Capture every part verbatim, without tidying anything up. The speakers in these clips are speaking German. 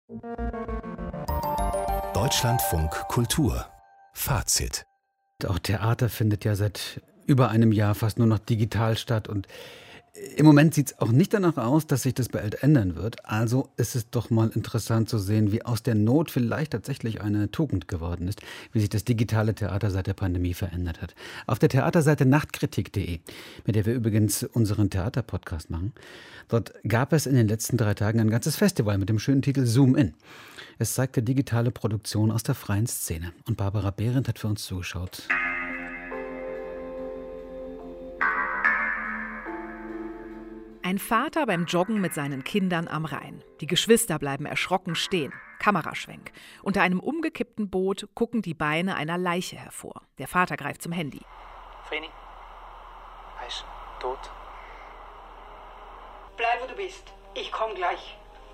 Deutschlandfunk Kultur. Fazit. Auch Theater findet ja seit über einem Jahr fast nur noch digital statt. Und im Moment sieht es auch nicht danach aus, dass sich das bald ändern wird. Also ist es doch mal interessant zu sehen, wie aus der Not vielleicht tatsächlich eine Tugend geworden ist, wie sich das digitale Theater seit der Pandemie verändert hat. Auf der Theaterseite nachtkritik punkt de, mit der wir übrigens unseren Theaterpodcast machen, dort gab es in den letzten drei Tagen ein ganzes Festival mit dem schönen Titel Zoom In. Es zeigte digitale Produktion aus der freien Szene. Und Barbara Behrendt hat für uns zugeschaut. Ein Vater beim Joggen mit seinen Kindern am Rhein. Die Geschwister bleiben erschrocken stehen. Kameraschwenk. Unter einem umgekippten Boot gucken die Beine einer Leiche hervor. Der Vater greift zum Handy. Vreni, er ist tot. Bleib, wo du bist. Ich komm gleich.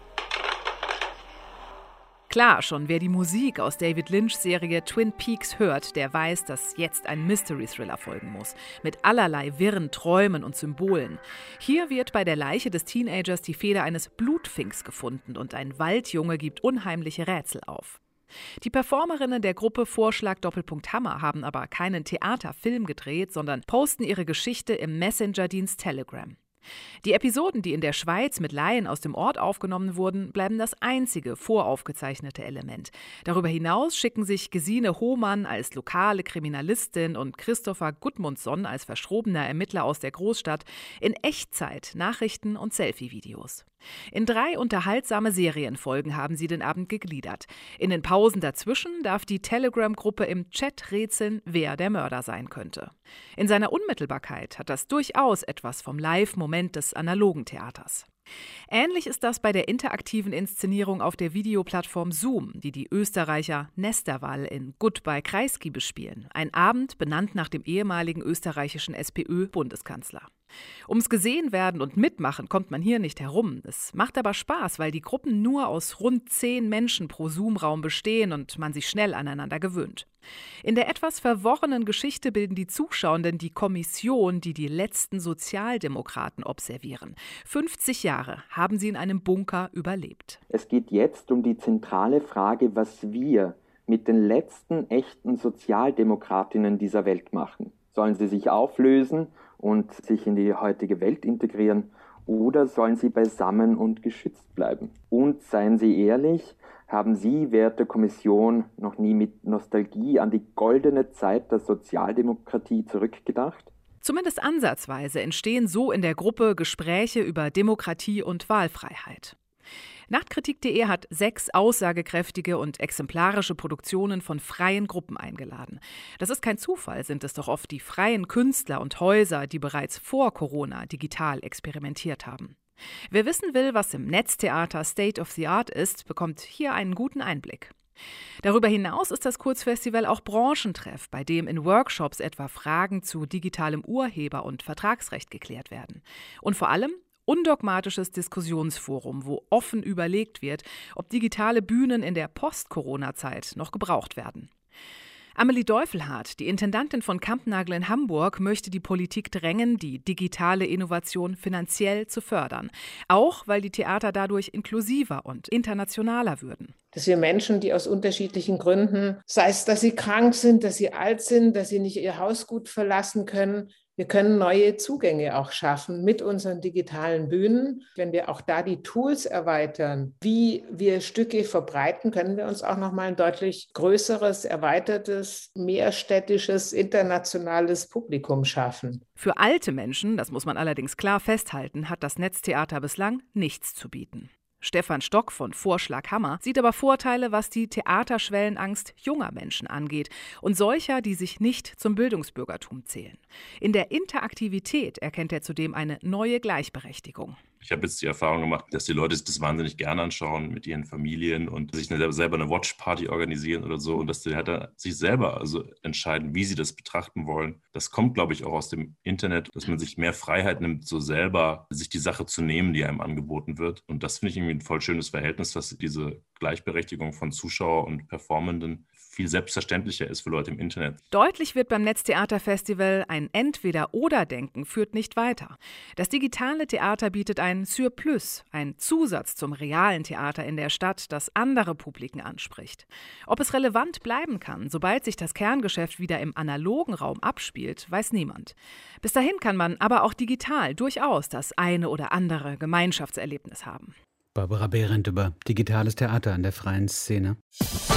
Klar, schon wer die Musik aus David Lynchs Serie Twin Peaks hört, der weiß, dass jetzt ein Mystery-Thriller folgen muss. Mit allerlei wirren Träumen und Symbolen. Hier wird bei der Leiche des Teenagers die Feder eines Blutfinks gefunden und ein Waldjunge gibt unheimliche Rätsel auf. Die Performerinnen der Gruppe Vorschlag Doppelpunkt Hammer haben aber keinen Theaterfilm gedreht, sondern posten ihre Geschichte im Messenger-Dienst Telegram. Die Episoden, die in der Schweiz mit Laien aus dem Ort aufgenommen wurden, bleiben das einzige voraufgezeichnete Element. Darüber hinaus schicken sich Gesine Hohmann als lokale Kriminalistin und Christopher Gudmundsson als verschrobener Ermittler aus der Großstadt in Echtzeit Nachrichten und Selfie-Videos. In drei unterhaltsame Serienfolgen haben sie den Abend gegliedert. In den Pausen dazwischen darf die Telegram-Gruppe im Chat rätseln, wer der Mörder sein könnte. In seiner Unmittelbarkeit hat das durchaus etwas vom Live-Moment des analogen Theaters. Ähnlich ist das bei der interaktiven Inszenierung auf der Videoplattform Zoom, die die Österreicher Nesterwall in Goodbye Kreisky bespielen. Ein Abend benannt nach dem ehemaligen österreichischen SPÖ-Bundeskanzler. Ums Gesehenwerden und Mitmachen kommt man hier nicht herum. Es macht aber Spaß, weil die Gruppen nur aus rund zehn Menschen pro Zoom-Raum bestehen und man sich schnell aneinander gewöhnt. In der etwas verworrenen Geschichte bilden die Zuschauenden die Kommission, die die letzten Sozialdemokraten observieren. fünfzig Jahre haben sie in einem Bunker überlebt. Es geht jetzt um die zentrale Frage, was wir mit den letzten echten Sozialdemokratinnen dieser Welt machen. Sollen sie sich auflösen und sich in die heutige Welt integrieren oder sollen sie beisammen und geschützt bleiben? Und seien Sie ehrlich, haben Sie, werte Kommission, noch nie mit Nostalgie an die goldene Zeit der Sozialdemokratie zurückgedacht? Zumindest ansatzweise entstehen so in der Gruppe Gespräche über Demokratie und Wahlfreiheit. nachtkritik punkt de hat sechs aussagekräftige und exemplarische Produktionen von freien Gruppen eingeladen. Das ist kein Zufall, sind es doch oft die freien Künstler und Häuser, die bereits vor Corona digital experimentiert haben. Wer wissen will, was im Netztheater State of the Art ist, bekommt hier einen guten Einblick. Darüber hinaus ist das Kurzfestival auch Branchentreff, bei dem in Workshops etwa Fragen zu digitalem Urheber- und Vertragsrecht geklärt werden. Und vor allem undogmatisches Diskussionsforum, wo offen überlegt wird, ob digitale Bühnen in der Post-Corona-Zeit noch gebraucht werden. Amelie Deufelhardt, die Intendantin von Kampnagel in Hamburg, möchte die Politik drängen, die digitale Innovation finanziell zu fördern. Auch weil die Theater dadurch inklusiver und internationaler würden. Dass wir Menschen, die aus unterschiedlichen Gründen, sei es, dass sie krank sind, dass sie alt sind, dass sie nicht ihr Haus gut verlassen können, wir können neue Zugänge auch schaffen mit unseren digitalen Bühnen. Wenn wir auch da die Tools erweitern, wie wir Stücke verbreiten, können wir uns auch nochmal ein deutlich größeres, erweitertes, mehrstädtisches, internationales Publikum schaffen. Für alte Menschen, das muss man allerdings klar festhalten, hat das Netztheater bislang nichts zu bieten. Stefan Stock von Vorschlag Hammer sieht aber Vorteile, was die Theaterschwellenangst junger Menschen angeht und solcher, die sich nicht zum Bildungsbürgertum zählen. In der Interaktivität erkennt er zudem eine neue Gleichberechtigung. Ich habe jetzt die Erfahrung gemacht, dass die Leute sich das wahnsinnig gerne anschauen mit ihren Familien und sich eine, selber eine Watchparty organisieren oder so und dass die halt sich selber also entscheiden, wie sie das betrachten wollen. Das kommt, glaube ich, auch aus dem Internet, dass man sich mehr Freiheit nimmt, so selber sich die Sache zu nehmen, die einem angeboten wird. Und das finde ich irgendwie ein voll schönes Verhältnis, was diese Gleichberechtigung von Zuschauer und Performenden viel selbstverständlicher ist für Leute im Internet. Deutlich wird beim Netztheaterfestival, ein Entweder-Oder-Denken führt nicht weiter. Das digitale Theater bietet ein Surplus, ein Zusatz zum realen Theater in der Stadt, das andere Publiken anspricht. Ob es relevant bleiben kann, sobald sich das Kerngeschäft wieder im analogen Raum abspielt, weiß niemand. Bis dahin kann man aber auch digital durchaus das eine oder andere Gemeinschaftserlebnis haben. Barbara Behrendt über digitales Theater an der freien Szene.